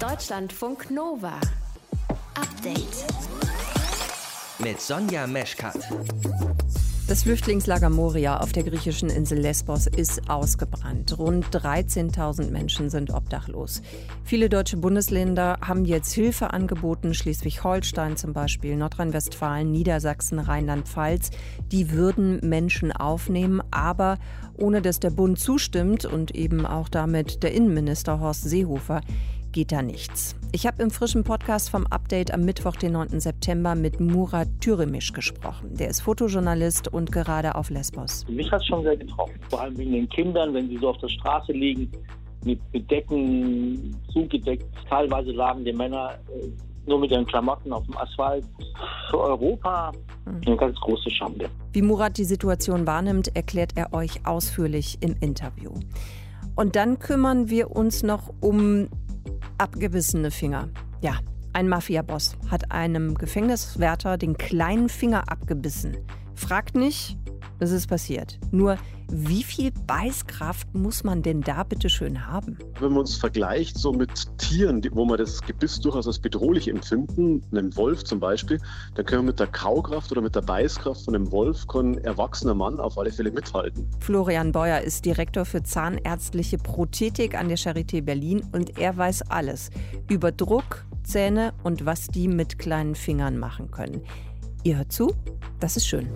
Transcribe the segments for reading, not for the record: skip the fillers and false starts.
Deutschlandfunk Nova. Update. Mit Sonja Meschkat. Das Flüchtlingslager Moria auf der griechischen Insel Lesbos ist ausgebrannt. Rund 13.000 Menschen sind obdachlos. Viele deutsche Bundesländer haben jetzt Hilfe angeboten, Schleswig-Holstein zum Beispiel, Nordrhein-Westfalen, Niedersachsen, Rheinland-Pfalz. Die würden Menschen aufnehmen, aber ohne dass der Bund zustimmt und eben auch damit der Innenminister Horst Seehofer, geht da nichts. Ich habe im frischen Podcast vom Update am Mittwoch, den 9. September, mit Murat Türemiş gesprochen. Der ist Fotojournalist und gerade auf Lesbos. Mich hat es schon sehr getroffen. Vor allem wegen den Kindern, wenn sie so auf der Straße liegen, mit Decken zugedeckt. Teilweise lagen die Männer nur mit ihren Klamotten auf dem Asphalt. Für Europa eine ganz große Schande. Wie Murat die Situation wahrnimmt, erklärt er euch ausführlich im Interview. Und dann kümmern wir uns noch um abgebissene Finger. Ja, ein Mafia-Boss hat einem Gefängniswärter den kleinen Finger abgebissen. Fragt nicht, es ist passiert. Nur, wie viel Beißkraft muss man denn da bitte schön haben? Wenn man uns vergleicht so mit Tieren, wo man das Gebiss durchaus als bedrohlich empfinden, einem Wolf zum Beispiel, dann können wir mit der Kaukraft oder mit der Beißkraft von einem Wolf kann ein erwachsener Mann auf alle Fälle mithalten. Florian Beuer ist Direktor für zahnärztliche Prothetik an der Charité Berlin und er weiß alles über Druck, Zähne und was die mit kleinen Fingern machen können. Ihr hört zu? Das ist schön.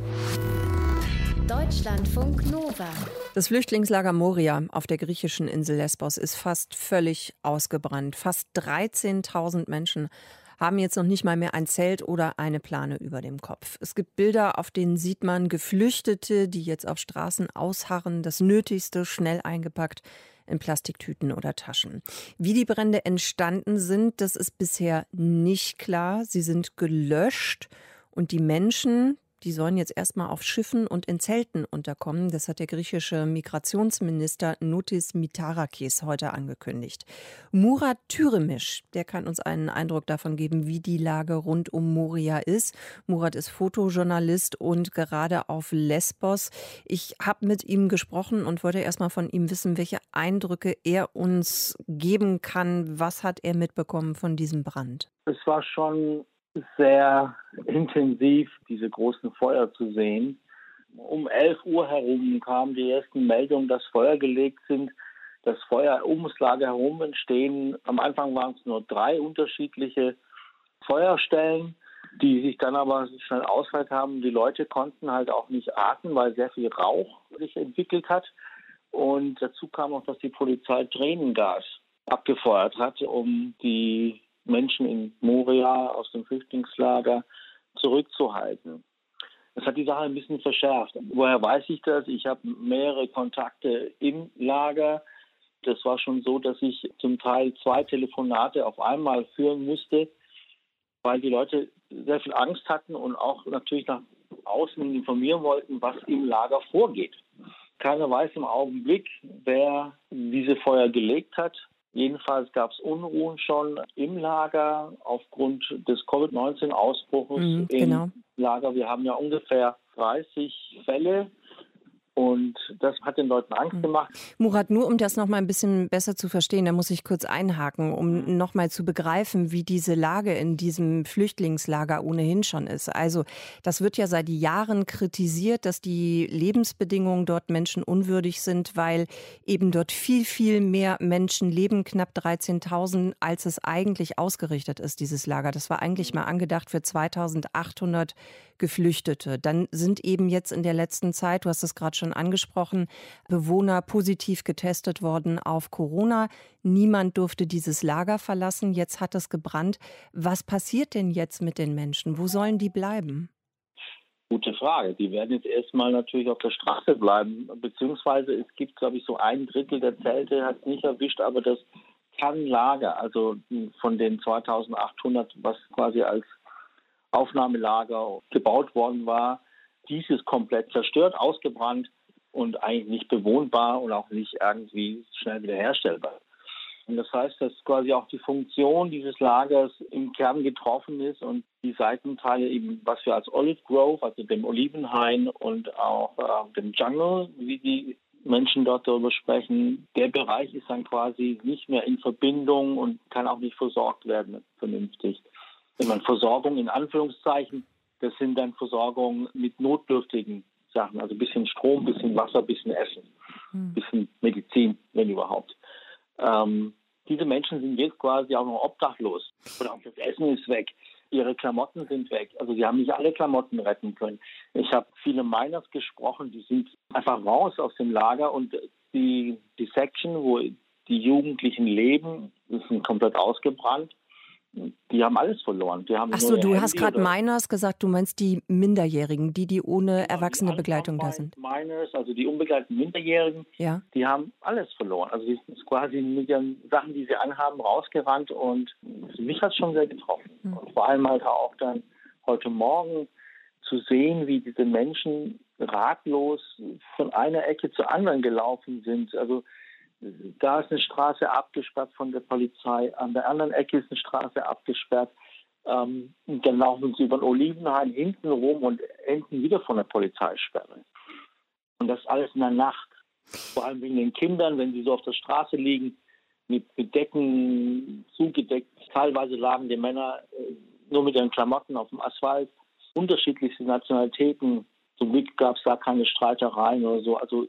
Deutschlandfunk Nova. Das Flüchtlingslager Moria auf der griechischen Insel Lesbos ist fast völlig ausgebrannt. Fast 13.000 Menschen haben jetzt noch nicht mal mehr ein Zelt oder eine Plane über dem Kopf. Es gibt Bilder, auf denen sieht man Geflüchtete, die jetzt auf Straßen ausharren, das Nötigste schnell eingepackt in Plastiktüten oder Taschen. Wie die Brände entstanden sind, das ist bisher nicht klar. Sie sind gelöscht und die Menschen, die sollen jetzt erstmal auf Schiffen und in Zelten unterkommen. Das hat der griechische Migrationsminister Notis Mitarakis heute angekündigt. Murat Türemiş, der kann uns einen Eindruck davon geben, wie die Lage rund um Moria ist. Murat ist Fotojournalist und gerade auf Lesbos. Ich habe mit ihm gesprochen und wollte erstmal von ihm wissen, welche Eindrücke er uns geben kann. Was hat er mitbekommen von diesem Brand? Es war schon sehr intensiv, diese großen Feuer zu sehen. Um 11 Uhr herum kamen die ersten Meldungen, dass Feuer gelegt sind, dass Feuer ums Lager herum entstehen. Am Anfang waren es nur 3 unterschiedliche Feuerstellen, die sich dann aber schnell ausweitet haben. Die Leute konnten halt auch nicht atmen, weil sehr viel Rauch sich entwickelt hat. Und dazu kam auch, dass die Polizei Tränengas abgefeuert hat, um die Menschen in Moria aus dem Flüchtlingslager zurückzuhalten. Das hat die Sache ein bisschen verschärft. Woher weiß ich das? Ich habe mehrere Kontakte im Lager. Das war schon so, dass ich zum Teil 2 Telefonate auf einmal führen musste, weil die Leute sehr viel Angst hatten und auch natürlich nach außen informieren wollten, was im Lager vorgeht. Keiner weiß im Augenblick, wer diese Feuer gelegt hat. Jedenfalls gab es Unruhen schon im Lager aufgrund des Covid-19-Ausbruchs im Lager. Wir haben ja ungefähr 30 Fälle. Und das hat den Leuten Angst gemacht. Murat, nur um das noch mal ein bisschen besser zu verstehen, da muss ich kurz einhaken, um noch mal zu begreifen, wie diese Lage in diesem Flüchtlingslager ohnehin schon ist. Also das wird ja seit Jahren kritisiert, dass die Lebensbedingungen dort menschenunwürdig sind, weil eben dort viel, viel mehr Menschen leben, knapp 13.000, als es eigentlich ausgerichtet ist, dieses Lager. Das war eigentlich mal angedacht für 2.800 Geflüchtete. Dann sind eben jetzt in der letzten Zeit, du hast es gerade schon angesprochen, Bewohner positiv getestet worden auf Corona. Niemand durfte dieses Lager verlassen. Jetzt hat es gebrannt. Was passiert denn jetzt mit den Menschen? Wo sollen die bleiben? Gute Frage. Die werden jetzt erstmal natürlich auf der Straße bleiben. Beziehungsweise es gibt, glaube ich, so 1/3 der Zelte, hat es nicht erwischt, aber das Kernlager, also von den 2.800, was quasi als Aufnahmelager gebaut worden war, dies ist komplett zerstört, ausgebrannt und eigentlich nicht bewohnbar und auch nicht irgendwie schnell wiederherstellbar. Und das heißt, dass quasi auch die Funktion dieses Lagers im Kern getroffen ist und die Seitenteile eben, was wir als Olive Grove, also dem Olivenhain und auch dem Jungle, wie die Menschen dort darüber sprechen, der Bereich ist dann quasi nicht mehr in Verbindung und kann auch nicht versorgt werden vernünftig. Wenn man Versorgung in Anführungszeichen, das sind dann Versorgungen mit notdürftigen Sachen, also ein bisschen Strom, ein bisschen Wasser, ein bisschen Essen, ein bisschen Medizin, wenn überhaupt. Diese Menschen sind jetzt quasi auch noch obdachlos. Oder auch das Essen ist weg. Ihre Klamotten sind weg. Also sie haben nicht alle Klamotten retten können. Ich habe viele Miners gesprochen, die sind einfach raus aus dem Lager und die Section, wo die Jugendlichen leben, die sind komplett ausgebrannt. Die haben alles verloren. Die haben Ach so, du hast gerade Miners gesagt, du meinst die Minderjährigen, die ohne erwachsene Begleitung da sind. Miners, also die unbegleiteten Minderjährigen, ja. Die haben alles verloren. Also die sind quasi mit den Sachen, die sie anhaben, rausgerannt und mich hat es schon sehr getroffen. Und vor allem halt auch dann heute Morgen zu sehen, wie diese Menschen ratlos von einer Ecke zur anderen gelaufen sind. Also da ist eine Straße abgesperrt von der Polizei, an der anderen Ecke ist eine Straße abgesperrt. Und dann laufen sie über den Olivenhain hinten rum und enden wieder von der Polizeisperre. Und das alles in der Nacht. Vor allem wegen den Kindern, wenn sie so auf der Straße liegen, mit Decken zugedeckt. Teilweise lagen die Männer nur mit ihren Klamotten auf dem Asphalt. Unterschiedlichste Nationalitäten. Zum Glück gab es da keine Streitereien oder so. Also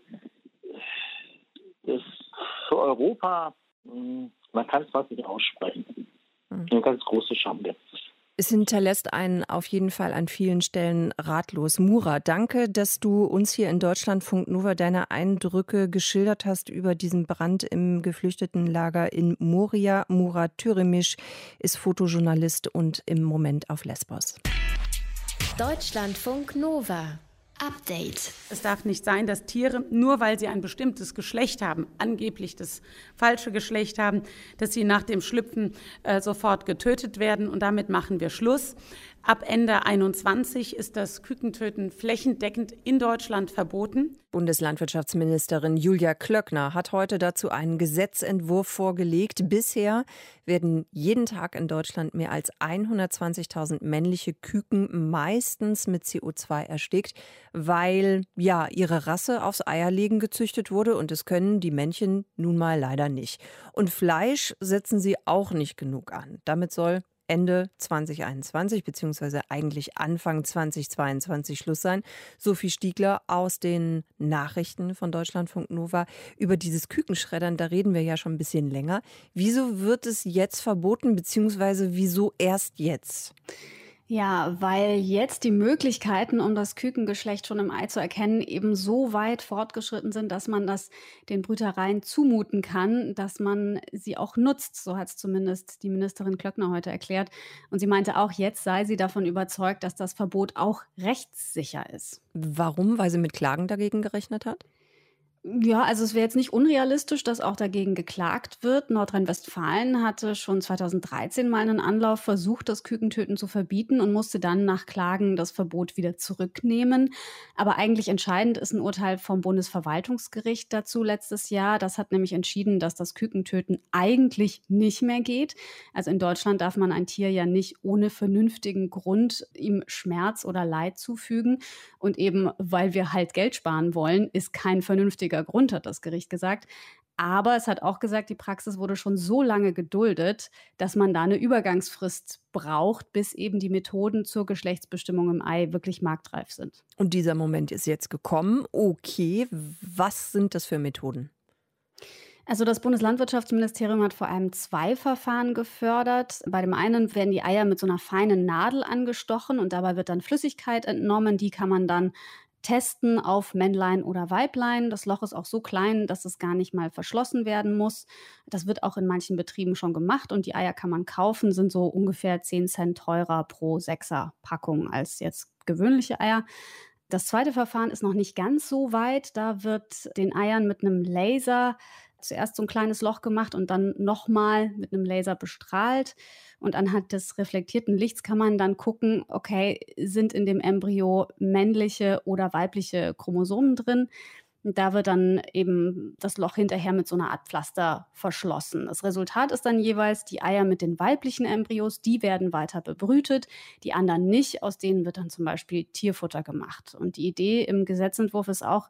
das für Europa, man kann es fast nicht aussprechen. Eine ganz große Schande. Es hinterlässt einen auf jeden Fall an vielen Stellen ratlos. Mura, danke, dass du uns hier in Deutschlandfunk Nova deine Eindrücke geschildert hast über diesen Brand im Geflüchtetenlager in Moria. Mura Türemisch ist Fotojournalist und im Moment auf Lesbos. Deutschlandfunk Nova. Update. Es darf nicht sein, dass Tiere, nur weil sie ein bestimmtes Geschlecht haben, angeblich das falsche Geschlecht haben, dass sie nach dem Schlüpfen sofort getötet werden. Und damit machen wir Schluss. Ab Ende 2021 ist das Kükentöten flächendeckend in Deutschland verboten. Bundeslandwirtschaftsministerin Julia Klöckner hat heute dazu einen Gesetzentwurf vorgelegt. Bisher werden jeden Tag in Deutschland mehr als 120.000 männliche Küken meistens mit CO2 erstickt, weil ja ihre Rasse aufs Eierlegen gezüchtet wurde und es können die Männchen nun mal leider nicht. Und Fleisch setzen sie auch nicht genug an. Damit soll Ende 2021 bzw. eigentlich Anfang 2022 Schluss sein. Sophie Stiegler aus den Nachrichten von Deutschlandfunk Nova. Über dieses Kükenschreddern, da reden wir ja schon ein bisschen länger. Wieso wird es jetzt verboten bzw. wieso erst jetzt? Ja, weil jetzt die Möglichkeiten, um das Kükengeschlecht schon im Ei zu erkennen, eben so weit fortgeschritten sind, dass man das den Brütereien zumuten kann, dass man sie auch nutzt. So hat es zumindest die Ministerin Klöckner heute erklärt. Und sie meinte auch, jetzt sei sie davon überzeugt, dass das Verbot auch rechtssicher ist. Warum? Weil sie mit Klagen dagegen gerechnet hat? Ja, also es wäre jetzt nicht unrealistisch, dass auch dagegen geklagt wird. Nordrhein-Westfalen hatte schon 2013 mal einen Anlauf versucht, das Kükentöten zu verbieten und musste dann nach Klagen das Verbot wieder zurücknehmen. Aber eigentlich entscheidend ist ein Urteil vom Bundesverwaltungsgericht dazu letztes Jahr. Das hat nämlich entschieden, dass das Kükentöten eigentlich nicht mehr geht. Also in Deutschland darf man ein Tier ja nicht ohne vernünftigen Grund ihm Schmerz oder Leid zufügen. Und eben, weil wir halt Geld sparen wollen, ist kein vernünftiger Grund, hat das Gericht gesagt. Aber es hat auch gesagt, die Praxis wurde schon so lange geduldet, dass man da eine Übergangsfrist braucht, bis eben die Methoden zur Geschlechtsbestimmung im Ei wirklich marktreif sind. Und dieser Moment ist jetzt gekommen. Okay, was sind das für Methoden? Also das Bundeslandwirtschaftsministerium hat vor allem 2 Verfahren gefördert. Bei dem einen werden die Eier mit so einer feinen Nadel angestochen und dabei wird dann Flüssigkeit entnommen. Die kann man dann testen auf Männlein oder Weiblein. Das Loch ist auch so klein, dass es gar nicht mal verschlossen werden muss. Das wird auch in manchen Betrieben schon gemacht und die Eier kann man kaufen, sind so ungefähr 10 Cent teurer pro 6er Packung als jetzt gewöhnliche Eier. Das zweite Verfahren ist noch nicht ganz so weit. Da wird den Eiern mit einem Laser zuerst so ein kleines Loch gemacht und dann nochmal mit einem Laser bestrahlt. Und anhand des reflektierten Lichts kann man dann gucken, okay, sind in dem Embryo männliche oder weibliche Chromosomen drin? Und da wird dann eben das Loch hinterher mit so einer Art Pflaster verschlossen. Das Resultat ist dann jeweils, die Eier mit den weiblichen Embryos, die werden weiter bebrütet, die anderen nicht. Aus denen wird dann zum Beispiel Tierfutter gemacht. Und die Idee im Gesetzentwurf ist auch,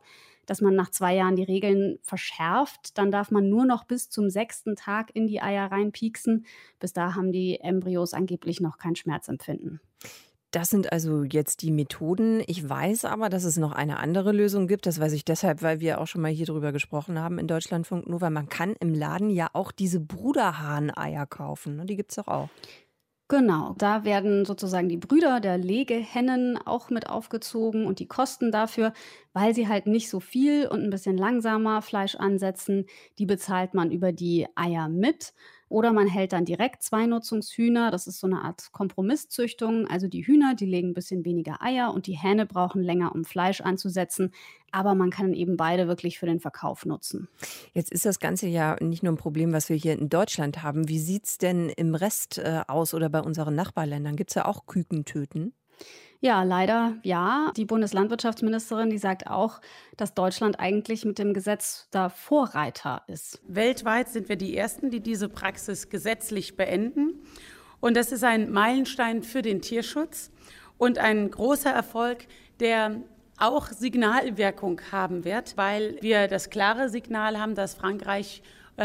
dass man nach 2 Jahren die Regeln verschärft. Dann darf man nur noch bis zum 6. Tag in die Eier reinpieksen. Bis da haben die Embryos angeblich noch kein Schmerzempfinden. Das sind also jetzt die Methoden. Ich weiß aber, dass es noch eine andere Lösung gibt. Das weiß ich deshalb, weil wir auch schon mal hier drüber gesprochen haben in Deutschlandfunk Nova. Man kann im Laden ja auch diese Bruderhahn-Eier kaufen. Die gibt es doch auch. Genau, da werden sozusagen die Brüder der Legehennen auch mit aufgezogen und die Kosten dafür, weil sie halt nicht so viel und ein bisschen langsamer Fleisch ansetzen, die bezahlt man über die Eier mit. Oder man hält dann direkt Zweinutzungshühner, das ist so eine Art Kompromisszüchtung. Also die Hühner, die legen ein bisschen weniger Eier und die Hähne brauchen länger, um Fleisch anzusetzen. Aber man kann eben beide wirklich für den Verkauf nutzen. Jetzt ist das Ganze ja nicht nur ein Problem, was wir hier in Deutschland haben. Wie sieht es denn im Rest aus oder bei unseren Nachbarländern? Gibt es ja auch Kükentöten? Ja, leider ja. Die Bundeslandwirtschaftsministerin, die sagt auch, dass Deutschland eigentlich mit dem Gesetz da Vorreiter ist. Weltweit sind wir die Ersten, die diese Praxis gesetzlich beenden. Und das ist ein Meilenstein für den Tierschutz und ein großer Erfolg, der auch Signalwirkung haben wird, weil wir das klare Signal haben, dass Frankreich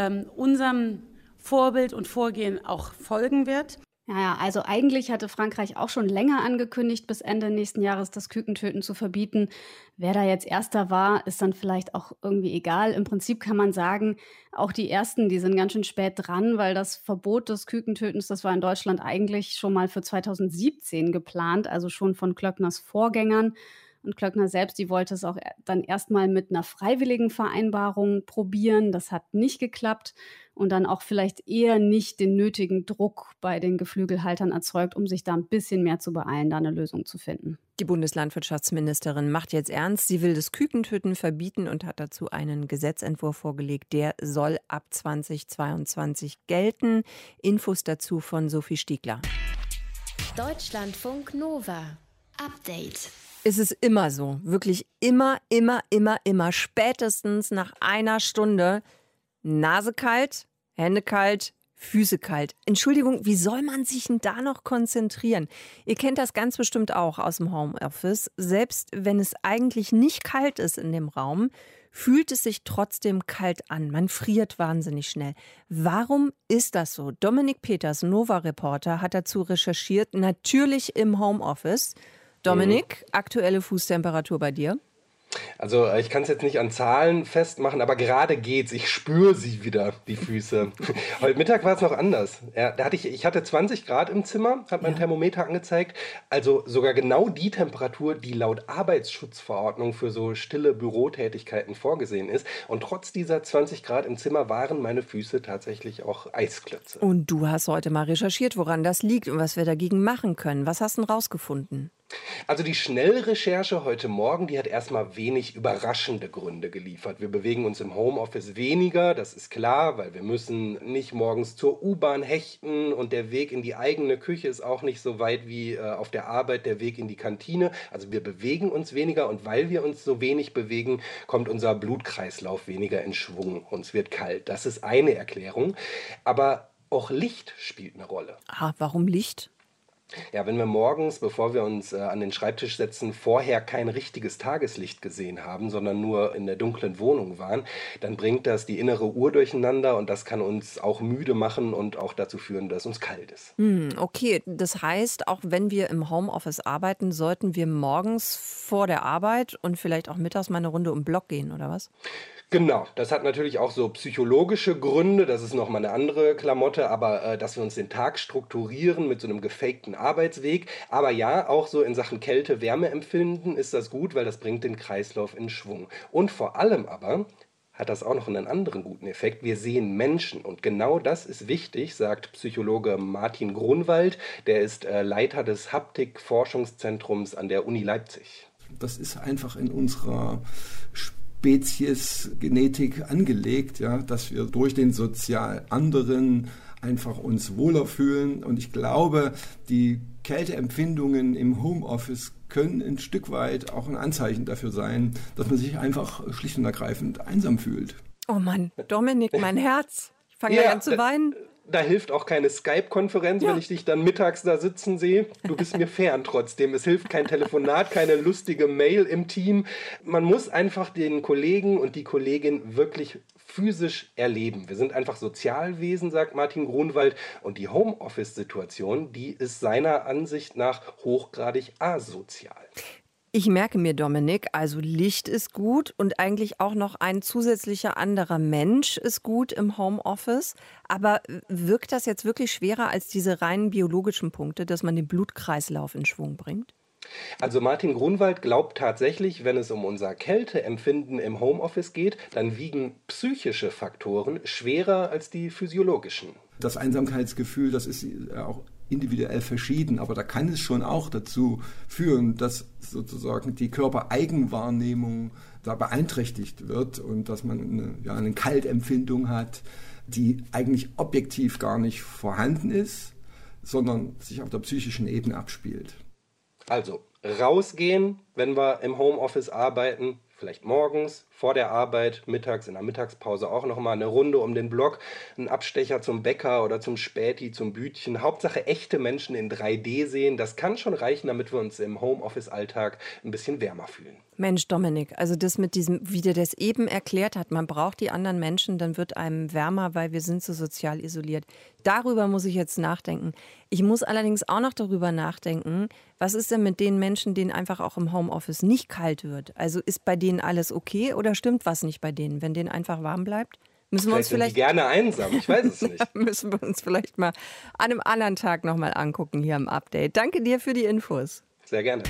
unserem Vorbild und Vorgehen auch folgen wird. Ja, also eigentlich hatte Frankreich auch schon länger angekündigt, bis Ende nächsten Jahres das Kükentöten zu verbieten. Wer da jetzt Erster war, ist dann vielleicht auch irgendwie egal. Im Prinzip kann man sagen, auch die Ersten, die sind ganz schön spät dran, weil das Verbot des Kükentötens, das war in Deutschland eigentlich schon mal für 2017 geplant, also schon von Klöckners Vorgängern. Und Klöckner selbst, die wollte es auch dann erstmal mit einer freiwilligen Vereinbarung probieren. Das hat nicht geklappt und dann auch vielleicht eher nicht den nötigen Druck bei den Geflügelhaltern erzeugt, um sich da ein bisschen mehr zu beeilen, da eine Lösung zu finden. Die Bundeslandwirtschaftsministerin macht jetzt ernst. Sie will das Kükentöten verbieten und hat dazu einen Gesetzentwurf vorgelegt. Der soll ab 2022 gelten. Infos dazu von Sophie Stiegler. Deutschlandfunk Nova. Update. Es ist immer so, wirklich immer, spätestens nach einer Stunde Nase kalt, Hände kalt, Füße kalt. Entschuldigung, wie soll man sich denn da noch konzentrieren? Ihr kennt das ganz bestimmt auch aus dem Homeoffice. Selbst wenn es eigentlich nicht kalt ist in dem Raum, fühlt es sich trotzdem kalt an. Man friert wahnsinnig schnell. Warum ist das so? Dominik Peters, Nova-Reporter, hat dazu recherchiert, natürlich im Homeoffice. Dominik, aktuelle Fußtemperatur bei dir? Also ich kann es jetzt nicht an Zahlen festmachen, aber gerade geht's. Ich spüre sie wieder, die Füße. Heute Mittag war es noch anders. Ja, ich hatte 20 Grad im Zimmer, hat mein Thermometer angezeigt. Also sogar genau die Temperatur, die laut Arbeitsschutzverordnung für so stille Bürotätigkeiten vorgesehen ist. Und trotz dieser 20 Grad im Zimmer waren meine Füße tatsächlich auch Eisklötze. Und du hast heute mal recherchiert, woran das liegt und was wir dagegen machen können. Was hast du denn rausgefunden? Also die Schnellrecherche heute Morgen, die hat erstmal wenig überraschende Gründe geliefert. Wir bewegen uns im Homeoffice weniger, das ist klar, weil wir müssen nicht morgens zur U-Bahn hechten und der Weg in die eigene Küche ist auch nicht so weit wie auf der Arbeit der Weg in die Kantine. Also wir bewegen uns weniger und weil wir uns so wenig bewegen, kommt unser Blutkreislauf weniger in Schwung. Uns wird kalt. Das ist eine Erklärung. Aber auch Licht spielt eine Rolle. Ah, warum Licht? Ja, wenn wir morgens, bevor wir uns an den Schreibtisch setzen, vorher kein richtiges Tageslicht gesehen haben, sondern nur in der dunklen Wohnung waren, dann bringt das die innere Uhr durcheinander und das kann uns auch müde machen und auch dazu führen, dass uns kalt ist. Okay, das heißt, auch wenn wir im Homeoffice arbeiten, sollten wir morgens vor der Arbeit und vielleicht auch mittags mal eine Runde um den Block gehen, oder was? Genau, das hat natürlich auch so psychologische Gründe, das ist nochmal eine andere Klamotte, aber dass wir uns den Tag strukturieren mit so einem gefakten Arbeitsweg. Aber ja, auch so in Sachen Kälte, Wärmeempfinden ist das gut, weil das bringt den Kreislauf in Schwung. Und vor allem aber hat das auch noch einen anderen guten Effekt. Wir sehen Menschen und genau das ist wichtig, sagt Psychologe Martin Grunwald, der ist Leiter des Haptik-Forschungszentrums an der Uni Leipzig. Das ist einfach in unserer Spezies-Genetik angelegt, ja, dass wir durch den sozial anderen einfach uns wohler fühlen. Und ich glaube, die Kälteempfindungen im Homeoffice können ein Stück weit auch ein Anzeichen dafür sein, dass man sich einfach schlicht und ergreifend einsam fühlt. Oh Mann, Dominik, mein Herz. Ich fange an zu weinen. Da hilft auch keine Skype-Konferenz, wenn ich dich dann mittags da sitzen sehe. Du bist mir fern trotzdem. Es hilft kein Telefonat, keine lustige Mail im Team. Man muss einfach den Kollegen und die Kollegin wirklich physisch erleben. Wir sind einfach Sozialwesen, sagt Martin Grunwald. Und die Homeoffice-Situation, die ist seiner Ansicht nach hochgradig asozial. Ich merke mir, Dominik, also Licht ist gut und eigentlich auch noch ein zusätzlicher anderer Mensch ist gut im Homeoffice. Aber wirkt das jetzt wirklich schwerer als diese reinen biologischen Punkte, dass man den Blutkreislauf in Schwung bringt? Also Martin Grunwald glaubt tatsächlich, wenn es um unser Kälteempfinden im Homeoffice geht, dann wiegen psychische Faktoren schwerer als die physiologischen. Das Einsamkeitsgefühl, das ist auch individuell verschieden, aber da kann es schon auch dazu führen, dass sozusagen die Körpereigenwahrnehmung da beeinträchtigt wird und dass man eine Kaltempfindung hat, die eigentlich objektiv gar nicht vorhanden ist, sondern sich auf der psychischen Ebene abspielt. Also rausgehen, wenn wir im Homeoffice arbeiten, vielleicht morgens, vor der Arbeit, mittags, in der Mittagspause auch nochmal eine Runde um den Block, einen Abstecher zum Bäcker oder zum Späti, zum Bütchen. Hauptsache echte Menschen in 3D sehen, das kann schon reichen, damit wir uns im Homeoffice-Alltag ein bisschen wärmer fühlen. Mensch, Dominik, also das mit diesem, wie der das eben erklärt hat, man braucht die anderen Menschen, dann wird einem wärmer, weil wir sind so sozial isoliert. Darüber muss ich jetzt nachdenken. Ich muss allerdings auch noch darüber nachdenken, was ist denn mit den Menschen, denen einfach auch im Homeoffice nicht kalt wird? Also ist bei denen alles okay oder stimmt was nicht bei denen, wenn denen einfach warm bleibt? Müssen wir uns vielleicht sind die gerne einsam, ich weiß es nicht. Müssen wir uns vielleicht mal an einem anderen Tag nochmal angucken hier im Update. Danke dir für die Infos. Sehr gerne.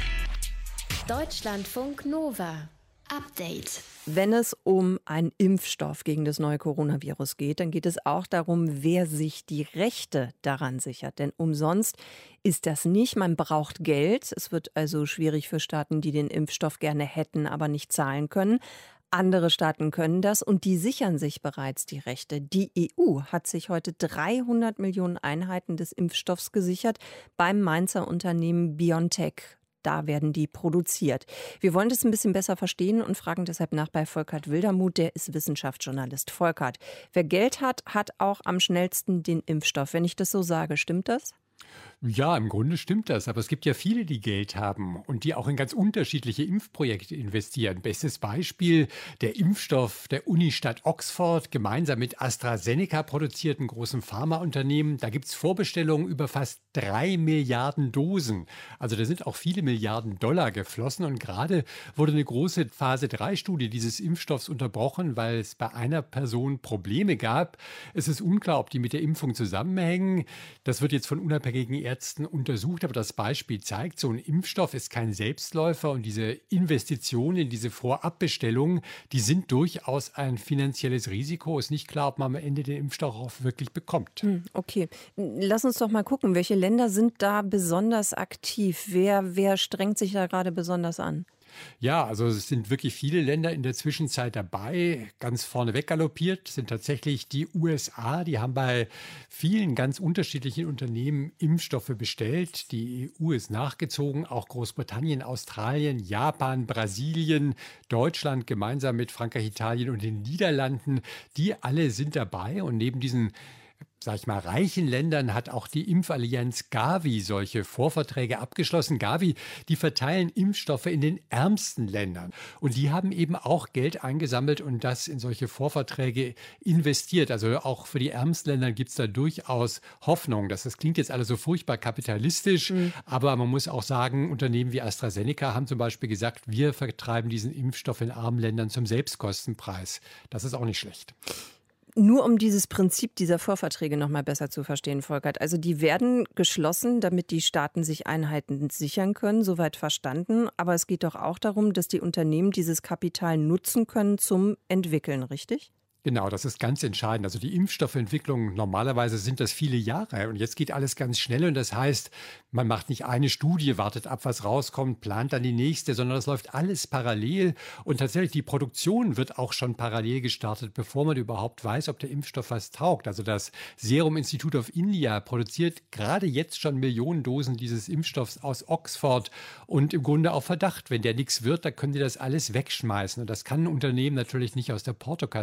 Deutschlandfunk Nova. Update. Wenn es um einen Impfstoff gegen das neue Coronavirus geht, dann geht es auch darum, wer sich die Rechte daran sichert. Denn umsonst ist das nicht. Man braucht Geld. Es wird also schwierig für Staaten, die den Impfstoff gerne hätten, aber nicht zahlen können. Andere Staaten können das und die sichern sich bereits die Rechte. Die EU hat sich heute 300 Millionen Einheiten des Impfstoffs gesichert beim Mainzer Unternehmen BioNTech. Da werden die produziert. Wir wollen das ein bisschen besser verstehen und fragen deshalb nach bei Volkert Wildermuth, der ist Wissenschaftsjournalist. Volkert, wer Geld hat, hat auch am schnellsten den Impfstoff. Wenn ich das so sage, stimmt das? Ja, im Grunde stimmt das. Aber es gibt ja viele, die Geld haben und die auch in ganz unterschiedliche Impfprojekte investieren. Bestes Beispiel, der Impfstoff der Unistadt Oxford, gemeinsam mit AstraZeneca produziert, einem großen Pharmaunternehmen. Da gibt es Vorbestellungen über fast 3 Milliarden Dosen. Also da sind auch viele Milliarden Dollar geflossen. Und gerade wurde eine große Phase-3-Studie dieses Impfstoffs unterbrochen, weil es bei einer Person Probleme gab. Es ist unklar, ob die mit der Impfung zusammenhängen. Das wird jetzt von unabhängigen Ärzten untersucht, aber das Beispiel zeigt, so ein Impfstoff ist kein Selbstläufer und diese Investitionen in diese Vorabbestellungen, die sind durchaus ein finanzielles Risiko. Ist nicht klar, ob man am Ende den Impfstoff auch wirklich bekommt. Okay, lass uns doch mal gucken, welche Länder sind da besonders aktiv? Wer strengt sich da gerade besonders an? Ja, also es sind wirklich viele Länder in der Zwischenzeit dabei. Ganz vorne weggaloppiert sind tatsächlich die USA. Die haben bei vielen ganz unterschiedlichen Unternehmen Impfstoffe bestellt. Die EU ist nachgezogen, auch Großbritannien, Australien, Japan, Brasilien, Deutschland gemeinsam mit Frankreich, Italien und den Niederlanden. Die alle sind dabei und neben diesen reichen Ländern hat auch die Impfallianz Gavi solche Vorverträge abgeschlossen. Gavi, die verteilen Impfstoffe in den ärmsten Ländern. Und die haben eben auch Geld eingesammelt und das in solche Vorverträge investiert. Also auch für die ärmsten Länder gibt es da durchaus Hoffnung. Das klingt jetzt alles so furchtbar kapitalistisch, aber man muss auch sagen, Unternehmen wie AstraZeneca haben zum Beispiel gesagt, wir vertreiben diesen Impfstoff in armen Ländern zum Selbstkostenpreis. Das ist auch nicht schlecht. Nur um dieses Prinzip dieser Vorverträge noch mal besser zu verstehen, Volkert. Also die werden geschlossen, damit die Staaten sich Einheiten sichern können, soweit verstanden. Aber es geht doch auch darum, dass die Unternehmen dieses Kapital nutzen können zum Entwickeln, richtig? Genau, das ist ganz entscheidend. Also die Impfstoffentwicklung, normalerweise sind das viele Jahre und jetzt geht alles ganz schnell und das heißt, man macht nicht eine Studie, wartet ab, was rauskommt, plant dann die nächste, sondern das läuft alles parallel und tatsächlich die Produktion wird auch schon parallel gestartet, bevor man überhaupt weiß, ob der Impfstoff was taugt. Also das Serum Institute of India produziert gerade jetzt schon Millionen Dosen dieses Impfstoffs aus Oxford und im Grunde auf Verdacht, wenn der nichts wird, dann können die das alles wegschmeißen und das kann ein Unternehmen natürlich nicht aus der Portokasse vorfinanzieren.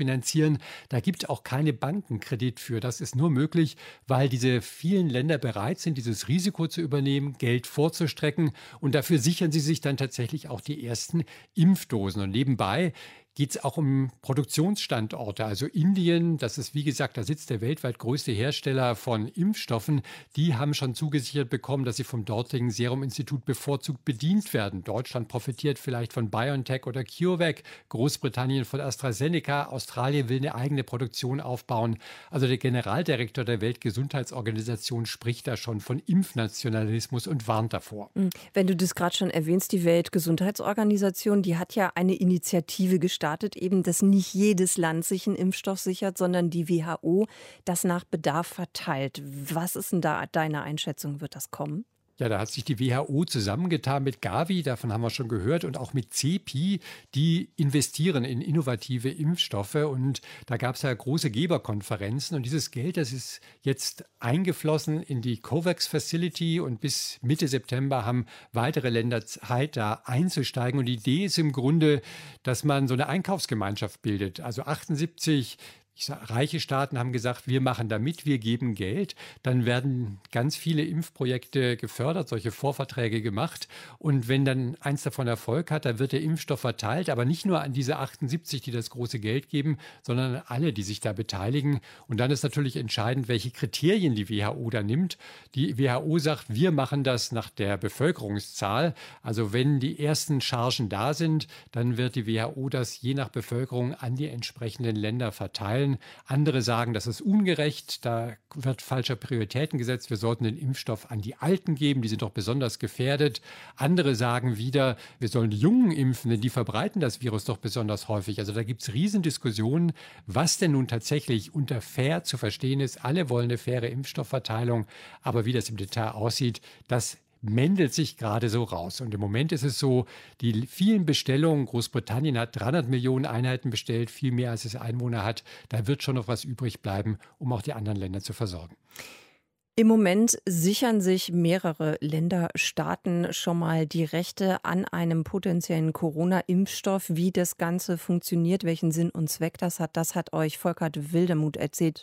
finanzieren. Da gibt es auch keine Bankenkredit für. Das ist nur möglich, weil diese vielen Länder bereit sind, dieses Risiko zu übernehmen, Geld vorzustrecken. Und dafür sichern sie sich dann tatsächlich auch die ersten Impfdosen. Und nebenbei geht es auch um Produktionsstandorte. Also Indien, das ist wie gesagt der Sitz der weltweit größte Hersteller von Impfstoffen, die haben schon zugesichert bekommen, dass sie vom dortigen Serum-Institut bevorzugt bedient werden. Deutschland profitiert vielleicht von BioNTech oder CureVac, Großbritannien von AstraZeneca, Australien will eine eigene Produktion aufbauen. Also der Generaldirektor der Weltgesundheitsorganisation spricht da schon von Impfnationalismus und warnt davor. Wenn du das gerade schon erwähnst, die Weltgesundheitsorganisation, die hat ja eine Initiative gestartet, eben, dass nicht jedes Land sich einen Impfstoff sichert, sondern die WHO das nach Bedarf verteilt. Was ist denn da deine Einschätzung? Wird das kommen? Ja, da hat sich die WHO zusammengetan mit Gavi, davon haben wir schon gehört, und auch mit CEPI, die investieren in innovative Impfstoffe. Und da gab es ja große Geberkonferenzen. Und dieses Geld, das ist jetzt eingeflossen in die COVAX Facility. Und bis Mitte September haben weitere Länder Zeit, da einzusteigen. Und die Idee ist im Grunde, dass man so eine Einkaufsgemeinschaft bildet. Also 78 reiche Staaten haben gesagt, wir machen da mit, wir geben Geld. Dann werden ganz viele Impfprojekte gefördert, solche Vorverträge gemacht. Und wenn dann eins davon Erfolg hat, dann wird der Impfstoff verteilt. Aber nicht nur an diese 78, die das große Geld geben, sondern an alle, die sich da beteiligen. Und dann ist natürlich entscheidend, welche Kriterien die WHO da nimmt. Die WHO sagt, wir machen das nach der Bevölkerungszahl. Also wenn die ersten Chargen da sind, dann wird die WHO das je nach Bevölkerung an die entsprechenden Länder verteilen. Andere sagen, das ist ungerecht, da wird falscher Prioritäten gesetzt. Wir sollten den Impfstoff an die Alten geben, die sind doch besonders gefährdet. Andere sagen wieder, wir sollen die Jungen impfen, denn die verbreiten das Virus doch besonders häufig. Also da gibt es Riesendiskussionen, was denn nun tatsächlich unter fair zu verstehen ist. Alle wollen eine faire Impfstoffverteilung, aber wie das im Detail aussieht, das mändelt sich gerade so raus. Und im Moment ist es so, die vielen Bestellungen, Großbritannien hat 300 Millionen Einheiten bestellt, viel mehr als es Einwohner hat. Da wird schon noch was übrig bleiben, um auch die anderen Länder zu versorgen. Im Moment sichern sich mehrere Länderstaaten schon mal die Rechte an einem potenziellen Corona-Impfstoff. Wie das Ganze funktioniert, welchen Sinn und Zweck das hat euch Volkert Wildermuth erzählt.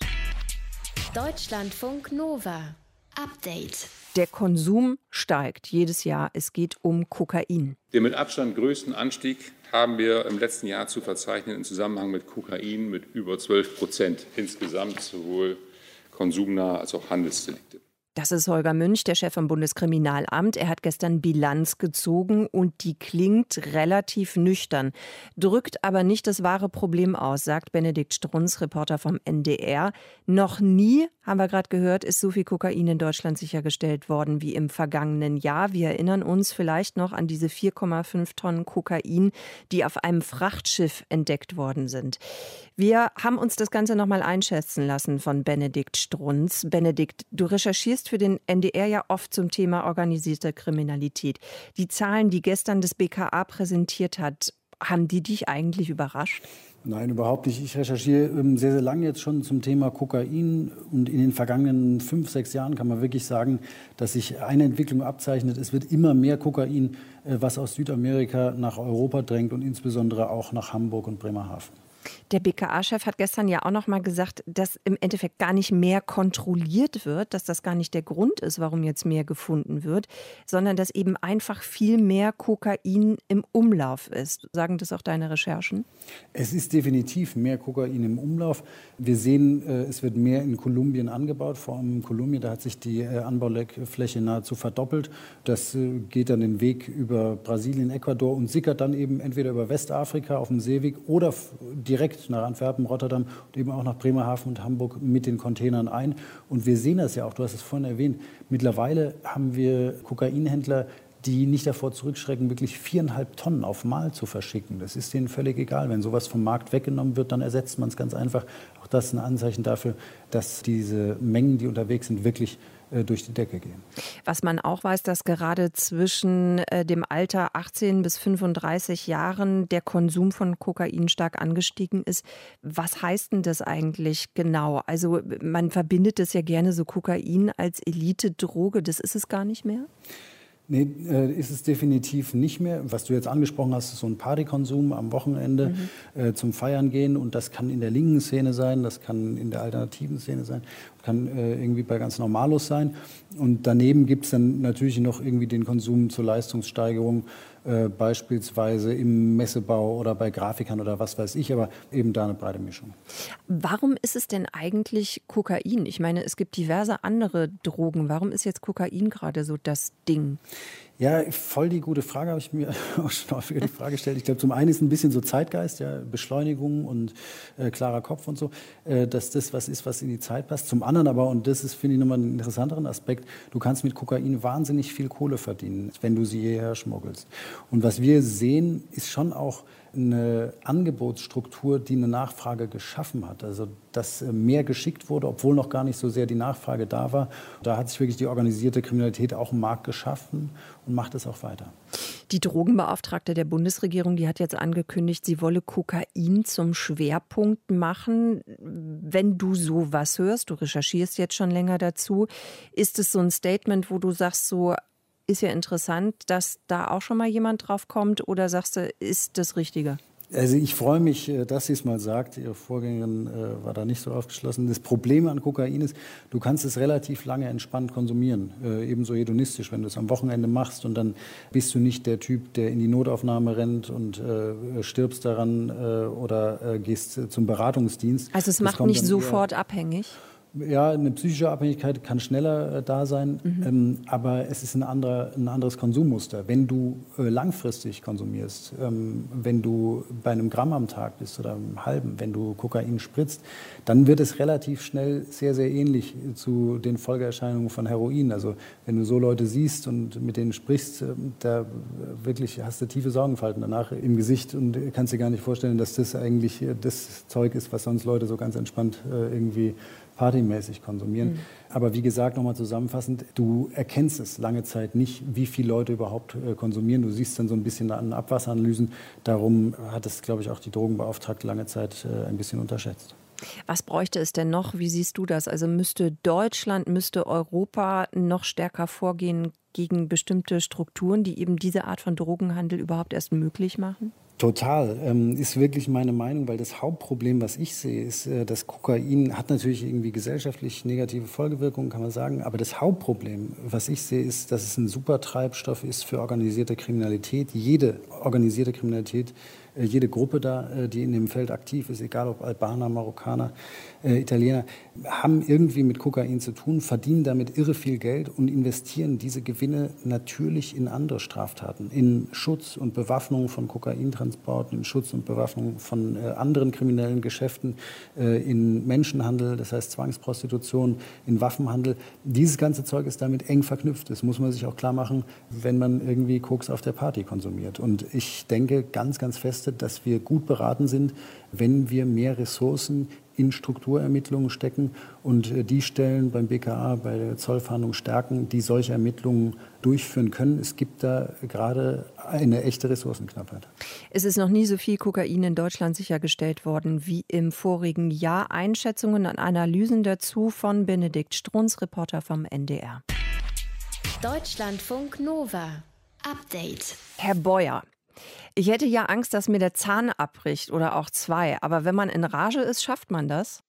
Deutschlandfunk Nova. Update. Der Konsum steigt jedes Jahr. Es geht um Kokain. Den mit Abstand größten Anstieg haben wir im letzten Jahr zu verzeichnen im Zusammenhang mit Kokain mit über 12% insgesamt, sowohl konsumnah als auch Handelsdelikte. Das ist Holger Münch, der Chef vom Bundeskriminalamt. Er hat gestern Bilanz gezogen und die klingt relativ nüchtern, drückt aber nicht das wahre Problem aus, sagt Benedikt Strunz, Reporter vom NDR. Noch nie, haben wir gerade gehört, ist so viel Kokain in Deutschland sichergestellt worden wie im vergangenen Jahr. Wir erinnern uns vielleicht noch an diese 4,5 Tonnen Kokain, die auf einem Frachtschiff entdeckt worden sind. Wir haben uns das Ganze nochmal einschätzen lassen von Benedikt Strunz. Benedikt, du recherchierst für den NDR ja oft zum Thema organisierte Kriminalität. Die Zahlen, die gestern das BKA präsentiert hat, haben die dich eigentlich überrascht? Nein, überhaupt nicht. Ich recherchiere sehr, sehr lange jetzt schon zum Thema Kokain. Und in den vergangenen 5, 6 Jahren kann man wirklich sagen, dass sich eine Entwicklung abzeichnet. Es wird immer mehr Kokain, was aus Südamerika nach Europa drängt und insbesondere auch nach Hamburg und Bremerhaven. Der BKA-Chef hat gestern ja auch noch mal gesagt, dass im Endeffekt gar nicht mehr kontrolliert wird, dass das gar nicht der Grund ist, warum jetzt mehr gefunden wird, sondern dass eben einfach viel mehr Kokain im Umlauf ist. Sagen das auch deine Recherchen? Es ist definitiv mehr Kokain im Umlauf. Wir sehen, es wird mehr in Kolumbien angebaut, vor allem in Kolumbien. Da hat sich die Anbaufläche nahezu verdoppelt. Das geht dann den Weg über Brasilien, Ecuador und sickert dann eben entweder über Westafrika auf dem Seeweg oder direkt nach Antwerpen, Rotterdam und eben auch nach Bremerhaven und Hamburg mit den Containern ein. Und wir sehen das ja auch, du hast es vorhin erwähnt, mittlerweile haben wir Kokainhändler, die nicht davor zurückschrecken, wirklich 4,5 Tonnen auf Mal zu verschicken. Das ist denen völlig egal. Wenn sowas vom Markt weggenommen wird, dann ersetzt man es ganz einfach. Auch das ist ein Anzeichen dafür, dass diese Mengen, die unterwegs sind, wirklich durch die Decke gehen. Was man auch weiß, dass gerade zwischen dem Alter 18 bis 35 Jahren der Konsum von Kokain stark angestiegen ist. Was heißt denn das eigentlich genau? Also man verbindet das ja gerne so Kokain als Elite-Droge. Das ist es gar nicht mehr? Nee, ist es definitiv nicht mehr. Was du jetzt angesprochen hast, ist so ein Partykonsum am Wochenende zum Feiern gehen. Und das kann in der linken Szene sein, das kann in der alternativen Szene sein, kann irgendwie bei ganz Normalos sein. Und daneben gibt es dann natürlich noch irgendwie den Konsum zur Leistungssteigerung, beispielsweise im Messebau oder bei Grafikern oder was weiß ich, aber eben da eine breite Mischung. Warum ist es denn eigentlich Kokain? Ich meine, es gibt diverse andere Drogen. Warum ist jetzt Kokain gerade so das Ding? Ja, voll die gute Frage, habe ich mir auch schon häufiger die Frage gestellt. Ich glaube, zum einen ist ein bisschen so Zeitgeist, ja, Beschleunigung und klarer Kopf und so, dass das was ist, was in die Zeit passt. Zum anderen aber, und das ist, finde ich, nochmal einen interessanteren Aspekt, du kannst mit Kokain wahnsinnig viel Kohle verdienen, wenn du sie hierher schmuggelst. Und was wir sehen, ist schon auch eine Angebotsstruktur, die eine Nachfrage geschaffen hat. Also dass mehr geschickt wurde, obwohl noch gar nicht so sehr die Nachfrage da war. Da hat sich wirklich die organisierte Kriminalität auch einen Markt geschaffen und macht es auch weiter. Die Drogenbeauftragte der Bundesregierung, die hat jetzt angekündigt, sie wolle Kokain zum Schwerpunkt machen. Wenn du sowas hörst, du recherchierst jetzt schon länger dazu, ist es so ein Statement, wo du sagst, so ist ja interessant, dass da auch schon mal jemand drauf kommt, oder sagst du, ist das Richtige? Also ich freue mich, dass sie es mal sagt. Ihre Vorgängerin war da nicht so aufgeschlossen. Das Problem an Kokain ist, du kannst es relativ lange entspannt konsumieren. Ebenso hedonistisch, wenn du es am Wochenende machst und dann bist du nicht der Typ, der in die Notaufnahme rennt und stirbst daran oder gehst zum Beratungsdienst. Also es macht nicht sofort abhängig? Ja, eine psychische Abhängigkeit kann schneller da sein, aber es ist ein anderes Konsummuster. Wenn du langfristig konsumierst, wenn du bei einem Gramm am Tag bist oder einem halben, wenn du Kokain spritzt, dann wird es relativ schnell sehr, sehr ähnlich zu den Folgeerscheinungen von Heroin. Also wenn du so Leute siehst und mit denen sprichst, da wirklich hast du tiefe Sorgenfalten danach im Gesicht und kannst dir gar nicht vorstellen, dass das eigentlich das Zeug ist, was sonst Leute so ganz entspannt irgendwie partymäßig konsumieren. Aber wie gesagt, nochmal zusammenfassend, du erkennst es lange Zeit nicht, wie viele Leute überhaupt konsumieren. Du siehst dann so ein bisschen an Abwasseranalysen. Darum hat es, glaube ich, auch die Drogenbeauftragte lange Zeit ein bisschen unterschätzt. Was bräuchte es denn noch? Wie siehst du das? Also müsste Deutschland, müsste Europa noch stärker vorgehen gegen bestimmte Strukturen, die eben diese Art von Drogenhandel überhaupt erst möglich machen? Total, ist wirklich meine Meinung, weil das Hauptproblem, was ich sehe, ist, dass Kokain hat natürlich irgendwie gesellschaftlich negative Folgewirkungen, kann man sagen, aber das Hauptproblem, was ich sehe, ist, dass es ein super Treibstoff ist für organisierte Kriminalität. Jede organisierte Kriminalität, jede Gruppe da, die in dem Feld aktiv ist, egal ob Albaner, Marokkaner, Italiener, haben irgendwie mit Kokain zu tun, verdienen damit irre viel Geld und investieren diese Gewinne natürlich in andere Straftaten, in Schutz und Bewaffnung von Kokaintransporten, in Schutz und Bewaffnung von anderen kriminellen Geschäften, in Menschenhandel, das heißt Zwangsprostitution, in Waffenhandel. Dieses ganze Zeug ist damit eng verknüpft. Das muss man sich auch klar machen, wenn man irgendwie Koks auf der Party konsumiert. Und ich denke ganz, ganz fest, dass wir gut beraten sind, wenn wir mehr Ressourcen in Strukturermittlungen stecken und die Stellen beim BKA, bei der Zollfahndung stärken, die solche Ermittlungen durchführen können. Es gibt da gerade eine echte Ressourcenknappheit. Es ist noch nie so viel Kokain in Deutschland sichergestellt worden wie im vorigen Jahr. Einschätzungen und Analysen dazu von Benedikt Strunz, Reporter vom NDR. Deutschlandfunk Nova. Update. Herr Beuer, ich hätte ja Angst, dass mir der Zahn abbricht oder auch zwei. Aber wenn man in Rage ist, schafft man das?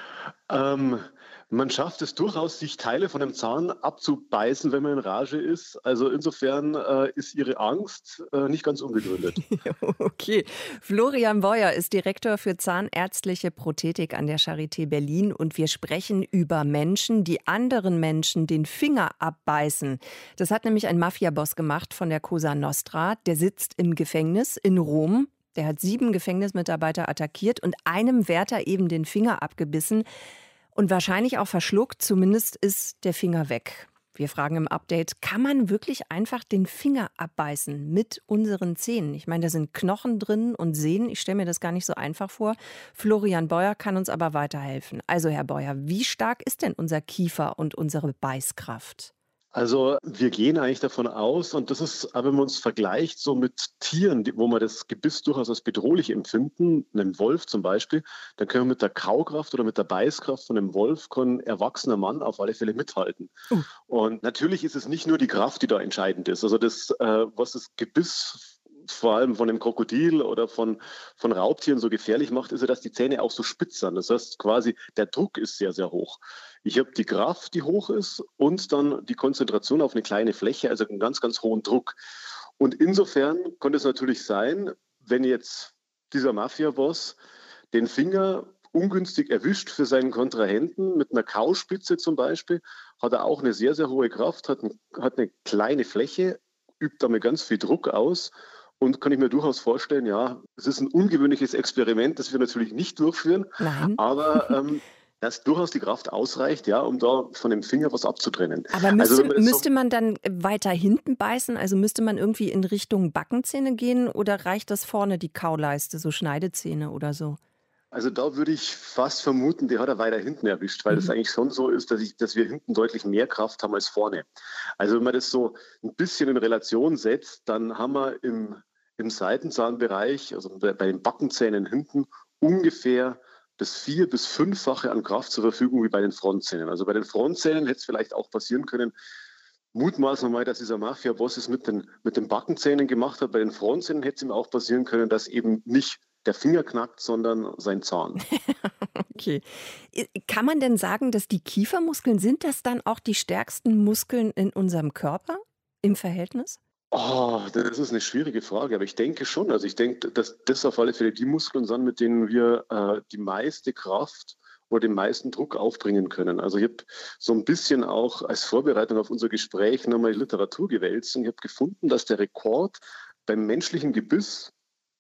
Man schafft es durchaus, sich Teile von dem Zahn abzubeißen, wenn man in Rage ist. Also insofern ist Ihre Angst nicht ganz unbegründet. Okay. Florian Beuer ist Direktor für zahnärztliche Prothetik an der Charité Berlin und wir sprechen über Menschen, die anderen Menschen den Finger abbeißen. Das hat nämlich ein Mafiaboss gemacht von der Cosa Nostra. Der sitzt im Gefängnis in Rom. Der hat 7 Gefängnismitarbeiter attackiert und einem Wärter eben den Finger abgebissen. Und wahrscheinlich auch verschluckt, zumindest ist der Finger weg. Wir fragen im Update, kann man wirklich einfach den Finger abbeißen mit unseren Zähnen? Ich meine, da sind Knochen drin und Sehnen. Ich stelle mir das gar nicht so einfach vor. Florian Beuer kann uns aber weiterhelfen. Also Herr Beuer, wie stark ist denn unser Kiefer und unsere Beißkraft? Also wir gehen eigentlich davon aus, und das ist, wenn man uns vergleicht so mit Tieren, wo wir das Gebiss durchaus als bedrohlich empfinden, einem Wolf zum Beispiel, dann können wir mit der Kaukraft oder mit der Beißkraft von einem Wolf kann ein erwachsener Mann auf alle Fälle mithalten. Und natürlich ist es nicht nur die Kraft, die da entscheidend ist. Also das, was das Gebiss vor allem von einem Krokodil oder von Raubtieren so gefährlich macht, ist ja, dass die Zähne auch so spitz sind. Das heißt quasi, der Druck ist sehr, sehr hoch. Ich habe die Kraft, die hoch ist, und dann die Konzentration auf eine kleine Fläche, also einen ganz, ganz hohen Druck. Und insofern konnte es natürlich sein, wenn jetzt dieser Mafia-Boss den Finger ungünstig erwischt für seinen Kontrahenten, mit einer Kauspitze zum Beispiel, hat er auch eine sehr, sehr hohe Kraft, hat eine kleine Fläche, übt damit ganz viel Druck aus. Und kann ich mir durchaus vorstellen, ja, es ist ein ungewöhnliches Experiment, das wir natürlich nicht durchführen, aber dass durchaus die Kraft ausreicht, ja, um da von dem Finger was abzutrennen. Aber müsste man dann weiter hinten beißen? Also müsste man irgendwie in Richtung Backenzähne gehen oder reicht das vorne die Kauleiste, so Schneidezähne oder so? Also da würde ich fast vermuten, die hat er weiter hinten erwischt, weil das eigentlich schon so ist, dass wir hinten deutlich mehr Kraft haben als vorne. Also wenn man das so ein bisschen in Relation setzt, dann haben wir im Seitenzahnbereich, also bei den Backenzähnen hinten, ungefähr das 4- bis 5-fache an Kraft zur Verfügung wie bei den Frontzähnen. Also bei den Frontzähnen hätte es vielleicht auch passieren können, mutmaßen wir mal, dass dieser Mafia-Boss es mit den Backenzähnen gemacht hat. Bei den Frontzähnen hätte es ihm auch passieren können, dass eben nicht der Finger knackt, sondern sein Zahn. Okay. Kann man denn sagen, dass die Kiefermuskeln, sind das dann auch die stärksten Muskeln in unserem Körper im Verhältnis? Oh, das ist eine schwierige Frage, aber ich denke schon. Also ich denke, dass das auf alle Fälle die Muskeln sind, mit denen wir die meiste Kraft oder den meisten Druck aufbringen können. Also ich habe so ein bisschen auch als Vorbereitung auf unser Gespräch nochmal die Literatur gewälzt und ich habe gefunden, dass der Rekord beim menschlichen Gebiss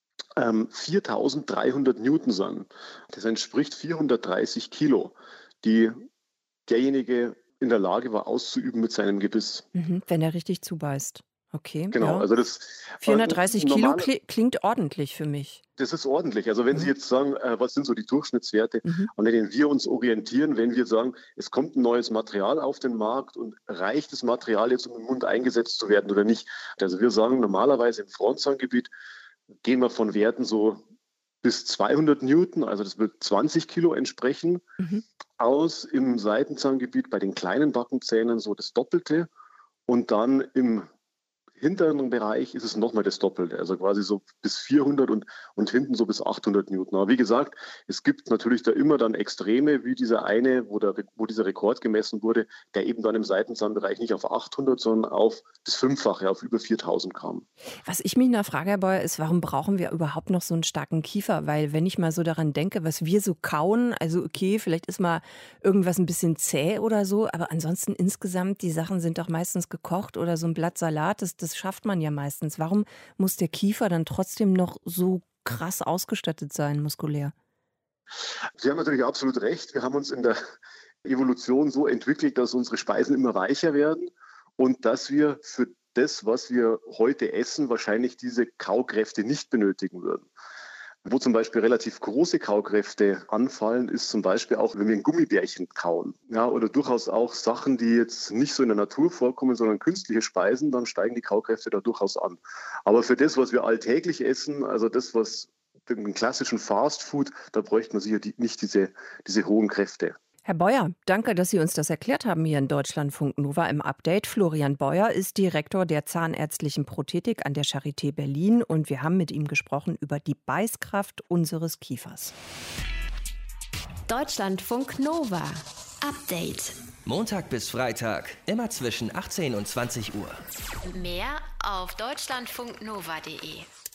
4.300 Newton sind. Das entspricht 430 Kilo, die derjenige in der Lage war auszuüben mit seinem Gebiss. Wenn er richtig zubeißt. Okay. Genau, ja. also das 430 Kilo klingt ordentlich für mich. Das ist ordentlich. Also wenn Sie jetzt sagen, was sind so die Durchschnittswerte, an denen wir uns orientieren, wenn wir sagen, es kommt ein neues Material auf den Markt und reicht das Material jetzt, um im Mund eingesetzt zu werden oder nicht? Also wir sagen normalerweise im Frontzahngebiet gehen wir von Werten so bis 200 Newton, also das wird 20 Kilo entsprechen, aus. Im Seitenzahngebiet bei den kleinen Backenzähnen so das Doppelte und dann im hinteren Bereich ist es nochmal das Doppelte, also quasi so bis 400 und hinten so bis 800 Newton. Aber wie gesagt, es gibt natürlich da immer dann Extreme, wie dieser eine, wo dieser Rekord gemessen wurde, der eben dann im Seitenzahnbereich nicht auf 800, sondern auf das Fünffache, auf über 4000 kam. Was ich mich noch frage, Herr Beuer, ist, warum brauchen wir überhaupt noch so einen starken Kiefer? Weil wenn ich mal so daran denke, was wir so kauen, also okay, vielleicht ist mal irgendwas ein bisschen zäh oder so, aber ansonsten insgesamt, die Sachen sind doch meistens gekocht oder so ein Blatt Salat, das schafft man ja meistens. Warum muss der Kiefer dann trotzdem noch so krass ausgestattet sein, muskulär? Sie haben natürlich absolut recht. Wir haben uns in der Evolution so entwickelt, dass unsere Speisen immer weicher werden und dass wir für das, was wir heute essen, wahrscheinlich diese Kaukräfte nicht benötigen würden. Wo zum Beispiel relativ große Kaukräfte anfallen, ist zum Beispiel auch, wenn wir ein Gummibärchen kauen. Ja, oder durchaus auch Sachen, die jetzt nicht so in der Natur vorkommen, sondern künstliche Speisen, dann steigen die Kaukräfte da durchaus an. Aber für das, was wir alltäglich essen, also das, was den klassischen Fastfood, da bräuchte man sicher nicht diese hohen Kräfte. Herr Beuer, danke, dass Sie uns das erklärt haben hier in Deutschlandfunk Nova im Update. Florian Beuer ist Direktor der Zahnärztlichen Prothetik an der Charité Berlin und wir haben mit ihm gesprochen über die Beißkraft unseres Kiefers. Deutschlandfunk Nova. Update. Montag bis Freitag, immer zwischen 18 und 20 Uhr. Mehr auf deutschlandfunknova.de.